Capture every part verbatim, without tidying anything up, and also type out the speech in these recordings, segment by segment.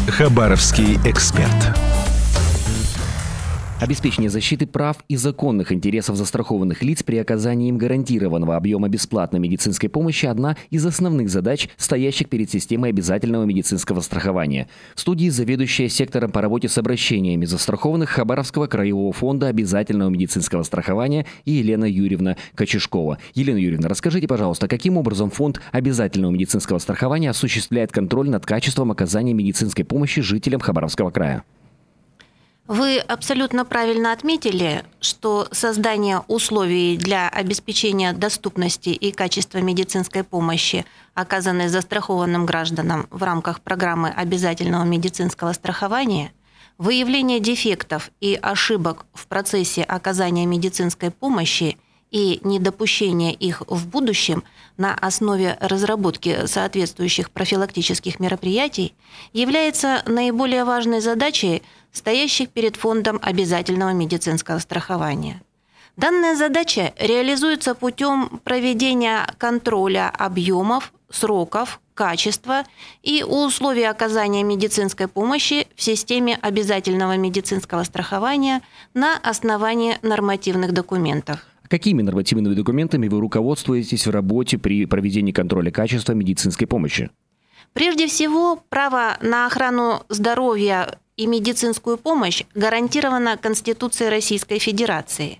Хабаровский эксперт. Обеспечение защиты прав и законных интересов застрахованных лиц при оказании им гарантированного объема бесплатной медицинской помощи – одна из основных задач, стоящих перед системой обязательного медицинского страхования. В студии заведующая сектором по работе с обращениями застрахованных Хабаровского краевого фонда обязательного медицинского страхования Елена Юрьевна Кочешкова. Елена Юрьевна, расскажите, пожалуйста, каким образом фонд обязательного медицинского страхования осуществляет контроль над качеством оказания медицинской помощи жителям Хабаровского края? Вы абсолютно правильно отметили, что создание условий для обеспечения доступности и качества медицинской помощи, оказанной застрахованным гражданам в рамках программы обязательного медицинского страхования, выявление дефектов и ошибок в процессе оказания медицинской помощи и недопущение их в будущем на основе разработки соответствующих профилактических мероприятий является наиболее важной задачей, стоящих перед фондом обязательного медицинского страхования. Данная задача реализуется путем проведения контроля объемов, сроков, качества и условий оказания медицинской помощи в системе обязательного медицинского страхования на основании нормативных документов. Какими нормативными документами вы руководствуетесь в работе при проведении контроля качества медицинской помощи? Прежде всего, право на охрану здоровья и медицинскую помощь гарантировано Конституцией Российской Федерации.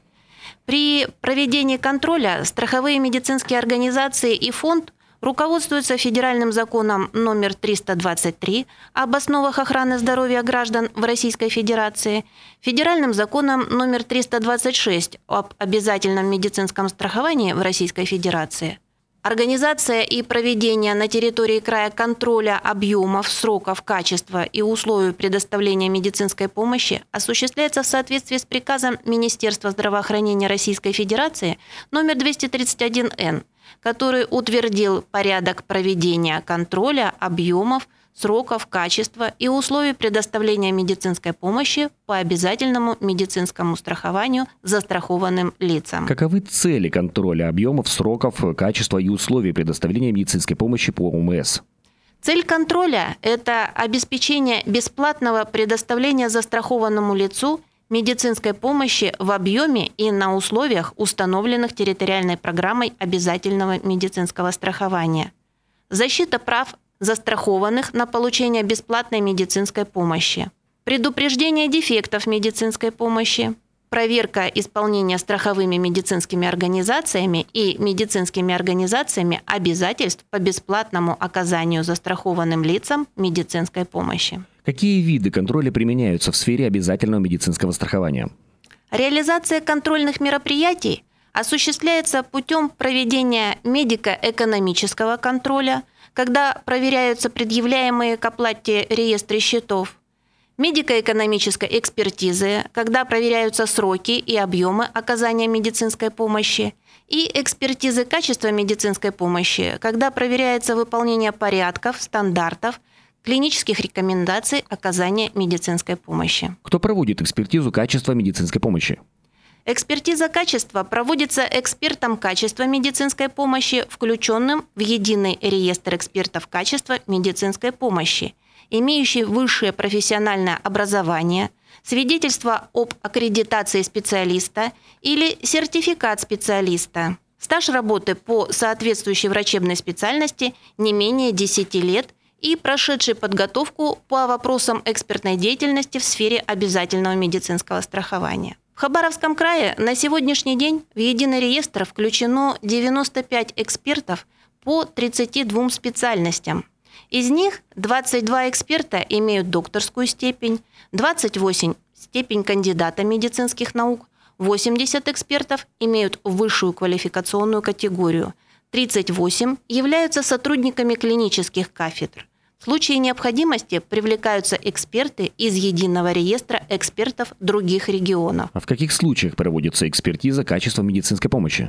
При проведении контроля страховые медицинские организации и фонд руководствуются федеральным законом номер триста двадцать три об основах охраны здоровья граждан в Российской Федерации, федеральным законом номер триста двадцать шесть об обязательном медицинском страховании в Российской Федерации. Организация и проведение на территории края контроля объемов, сроков, качества и условий предоставления медицинской помощи осуществляется в соответствии с приказом Министерства здравоохранения Российской Федерации номер двести тридцать один эн, который утвердил порядок проведения контроля объемов, сроков, качества и условий предоставления медицинской помощи по обязательному медицинскому страхованию застрахованным лицам. Каковы цели контроля объемов, сроков, качества и условий предоставления медицинской помощи по ОМС? Цель контроля – это обеспечение бесплатного предоставления застрахованному лицу медицинской помощи в объеме и на условиях, установленных территориальной программой обязательного медицинского страхования. Защита прав застрахованных на получение бесплатной медицинской помощи. Предупреждение дефектов медицинской помощи. Проверка исполнения страховыми медицинскими организациями и медицинскими организациями обязательств по бесплатному оказанию застрахованным лицам медицинской помощи. Какие виды контроля применяются в сфере обязательного медицинского страхования? Реализация контрольных мероприятий осуществляется путем проведения медико-экономического контроля, когда проверяются предъявляемые к оплате реестры счетов, медико-экономической экспертизы, когда проверяются сроки и объемы оказания медицинской помощи, и экспертизы качества медицинской помощи, когда проверяется выполнение порядков, стандартов, клинических рекомендаций оказания медицинской помощи. Кто проводит экспертизу качества медицинской помощи? Экспертиза качества проводится экспертом качества медицинской помощи, включенным в единый реестр экспертов качества медицинской помощи, имеющий высшее профессиональное образование, свидетельство об аккредитации специалиста или сертификат специалиста, стаж работы по соответствующей врачебной специальности не менее десяти лет и прошедший подготовку по вопросам экспертной деятельности в сфере обязательного медицинского страхования. В Хабаровском крае на сегодняшний день в единый реестр включено девяносто пять экспертов по тридцати двум специальностям. Из них двадцать два эксперта имеют докторскую степень, двадцать восемь – степень кандидата медицинских наук, восемьдесят экспертов имеют высшую квалификационную категорию, тридцать восемь являются сотрудниками клинических кафедр. В случае необходимости привлекаются эксперты из единого реестра экспертов других регионов. А в каких случаях проводится экспертиза качества медицинской помощи?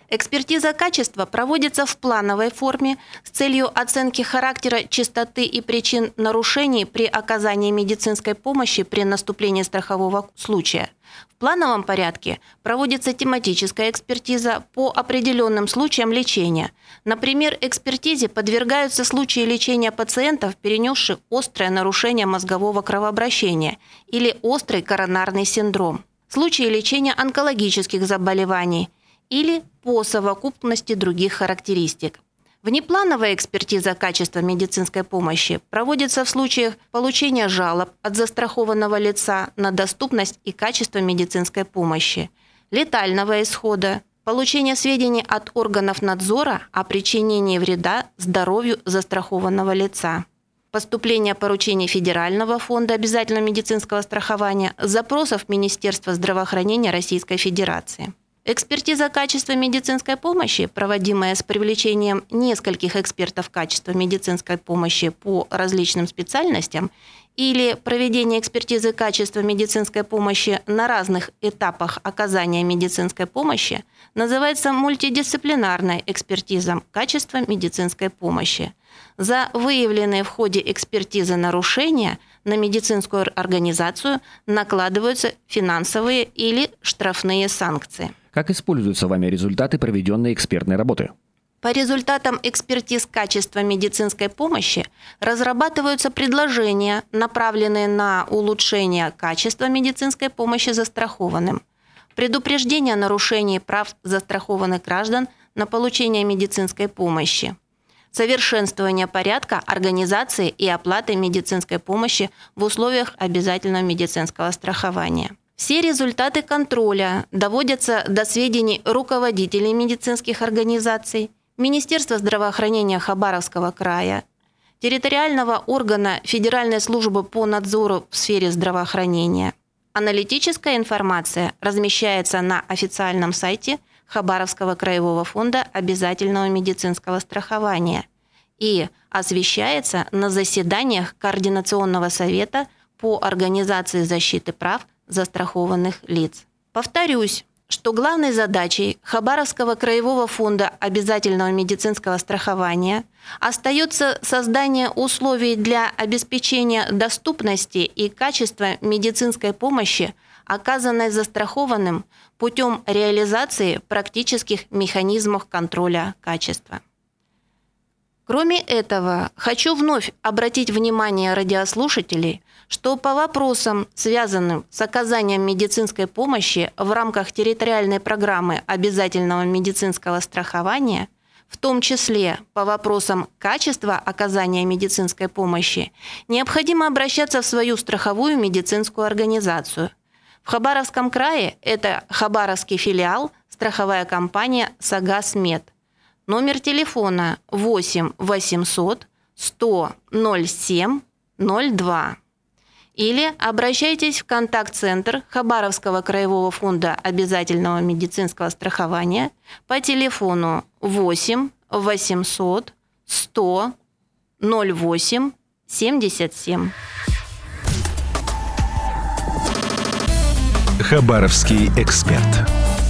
Экспертиза качества проводится в плановой форме с целью оценки характера, частоты и причин нарушений при оказании медицинской помощи при наступлении страхового случая. В плановом порядке проводится тематическая экспертиза по определенным случаям лечения. Например, экспертизе подвергаются случаи лечения пациентов, перенесших острое нарушение мозгового кровообращения или острый коронарный синдром, случаи лечения онкологических заболеваний или по совокупности других характеристик. Внеплановая экспертиза качества медицинской помощи проводится в случаях получения жалоб от застрахованного лица на доступность и качество медицинской помощи, летального исхода, получения сведений от органов надзора о причинении вреда здоровью застрахованного лица, поступления поручений Федерального фонда обязательного медицинского страхования, запросов Министерства здравоохранения Российской Федерации. Экспертиза качества медицинской помощи, проводимая с привлечением нескольких экспертов качества медицинской помощи по различным специальностям, или проведение экспертизы качества медицинской помощи на разных этапах оказания медицинской помощи, называется мультидисциплинарной экспертизой качества медицинской помощи. За выявленные в ходе экспертизы нарушения на медицинскую организацию накладываются финансовые или штрафные санкции. Как используются вами результаты проведенной экспертной работы? По результатам экспертиз качества медицинской помощи разрабатываются предложения, направленные на улучшение качества медицинской помощи застрахованным, предупреждение нарушений прав застрахованных граждан на получение медицинской помощи, совершенствование порядка организации и оплаты медицинской помощи в условиях обязательного медицинского страхования. Все результаты контроля доводятся до сведений руководителей медицинских организаций, Министерства здравоохранения Хабаровского края, территориального органа Федеральной службы по надзору в сфере здравоохранения. Аналитическая информация размещается на официальном сайте Хабаровского краевого фонда обязательного медицинского страхования и освещается на заседаниях Координационного совета по организации защиты прав застрахованных лиц. Повторюсь, что главной задачей Хабаровского краевого фонда обязательного медицинского страхования остается создание условий для обеспечения доступности и качества медицинской помощи, оказанной застрахованным путем реализации практических механизмов контроля качества. Кроме этого, хочу вновь обратить внимание радиослушателей, что по вопросам, связанным с оказанием медицинской помощи в рамках территориальной программы обязательного медицинского страхования, в том числе по вопросам качества оказания медицинской помощи, необходимо обращаться в свою страховую медицинскую организацию. В Хабаровском крае это Хабаровский филиал, страховая компания «Сагасмед». Номер телефона восемь восемьсот сто ноль семь ноль два. Или обращайтесь в контакт-центр Хабаровского краевого фонда обязательного медицинского страхования по телефону восемь восемьсот сто ноль восемь семьдесят семь. Хабаровский эксперт.